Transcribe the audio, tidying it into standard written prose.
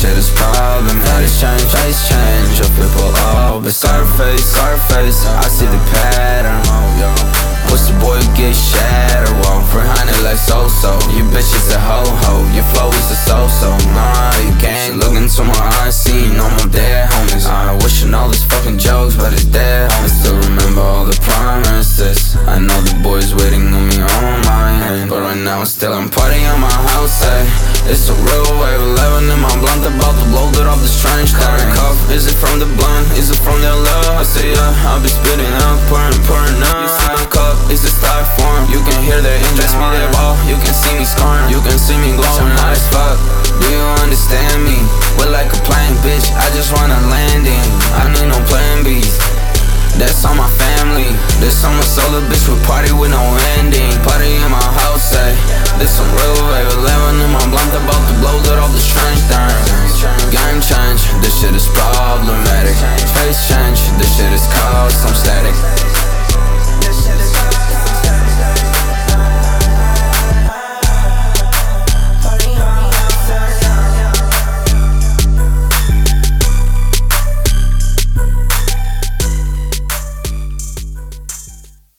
shit is problematic. Face change, your people all but Scarface, I see the pattern. Pussy boy get shattered, walk behind it like so-so. You bitch is a ho-ho, your flow is a so-so. Nah, you can't look into my eyes, see no more dead homies. I wishing all these fucking jokes, but it's dead homies. Still remember all the promises. I know the boys waiting on me on my end, but right now still I'm partying at my house, It's a real wave, 11 in my blunt, about to blow it off the strange thing. Cough, is it from the blunt, is it from their love? I say yeah, I'll be spitting out, pouring up. You see my cup, is it styrofoam? You can hear the engines, me they ball, you can see me scoring, you can see me glowing. I'm high as fuck, do you understand me? We're like a plane, bitch, I just wanna land in. I need no plan B's, that's on my family. This summer solo bitch, we party with no ending. Party in my house, this some real wave, 11 in my blunt, about to blow it off the strange things. Game change, this shit is problematic. Face change, this shit is called some static.